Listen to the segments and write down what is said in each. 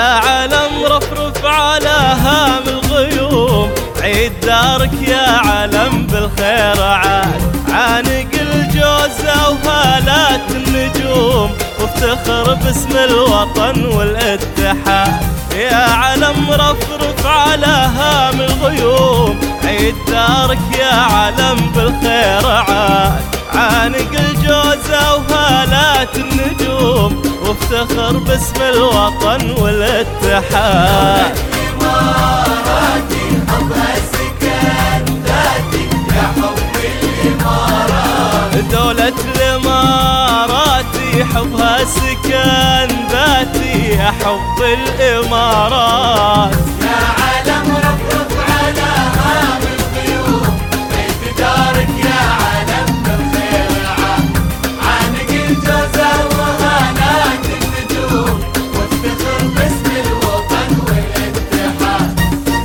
يا علم رفرف على هام الغيوم، عيد دارك يا علم بالخير عاد، عانق الجوزة وهالات النجوم، وافتخر باسم الوطن والاتحاد. يا علم رفرف على هام الغيوم، عيد دارك يا علم بالخير عاد، عانق الجوزة وهالات النجوم، وافتخر باسم الوطن والاتحاد. الإماراتي حبها سكن ذاتي يا حب الإمارات، دولة الإماراتي حبها سكن ذاتي يا حب الإمارات. يا علم رفرف على هام الغيوم، عيد دارك يا علم بالخير عاد، عانق الجوزة وهالات النجوم، وافتخر باسم الوطن والاتحاد.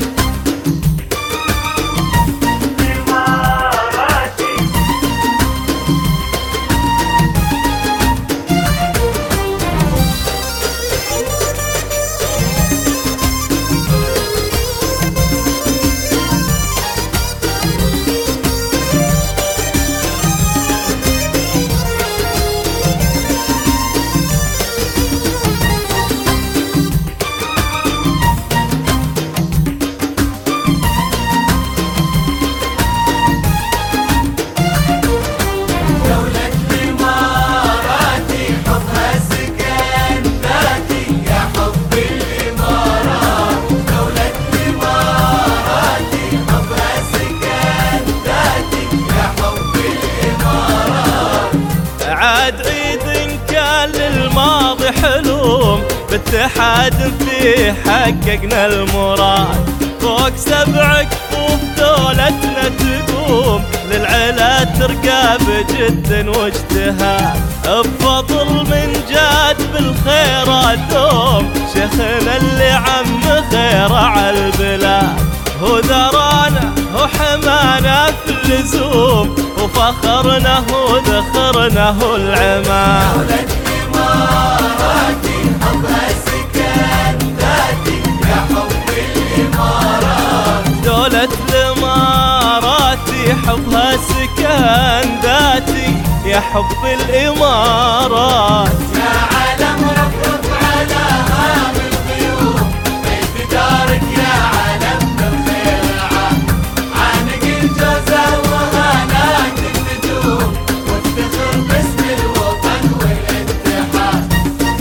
عاد عيد كان للماضي حلوم، باتحاد فيه حققنا المراد، فوق 7 كفوف دولتنا تقوم، للعلا ترقى بجد واجتهاد، بفضل من جاد بالخير الدوم، شيخنا اللي عم خير عالبلاد، هو ذرانا هو حمانا في اللزوم، وفخرنا وذخرنا العماد. دولة الإماراتي حبها سكن ذاتي يا حب الإمارات، دولة الإماراتي حبها سكن ذاتي يا حب الإمارات. يا علم رفرف على هام الغيوم، عيد دارك يا علم بالخير عاد، عانق الجوزة وهالات النجوم، وافتخر باسم الوطن والاتحاد.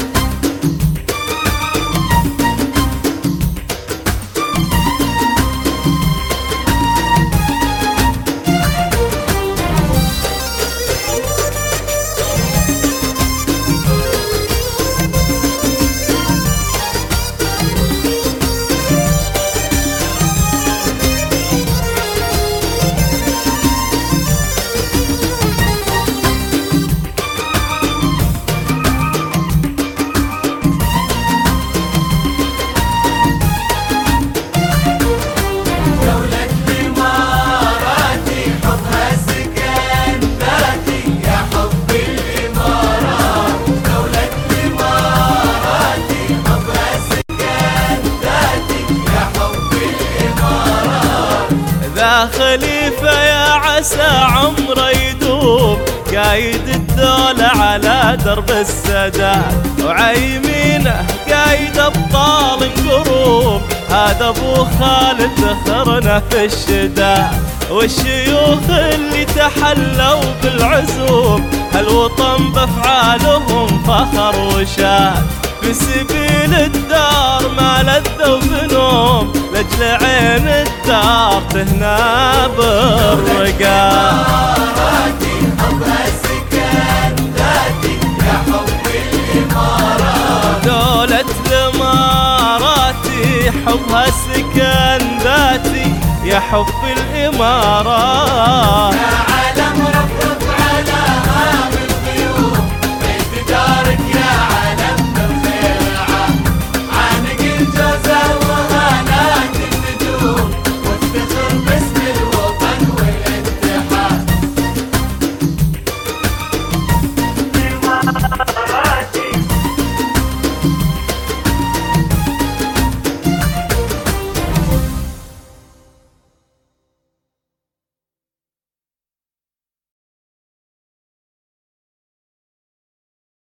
ذا خليفة يا عسى عمره يدوم، قايد الدولة على درب السداد، وعيمينه قايد أبطال قروم، هذا أبو خالد ذخرنا في الشداد، والشيوخ اللي تحلوا بالعزوم، هالوطن بأفعالهم فخر وشاد، في سبيل الدار ما لذوا بنوم، لأجل عين الدار تهنى بالرقاب. حبها سكن ذاتي يا حب الإمارات، دولة الإماراتي حبها سكن ذاتي يا حب الإمارات.